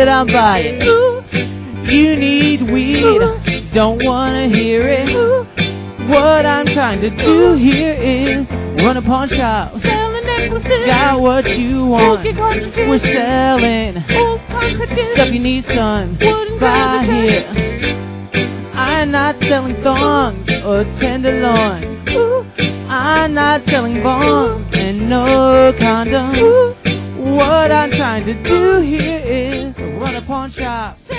it, I'm buying. You need weed, don't wanna hear it. What I'm trying to do here is run a pawn shop. Got what you want, we're selling stuff you need, son. Buy here. I'm not selling thongs or tenderloins. I'm not selling bombs and no condoms. What I'm trying to do here is run a pawn shop.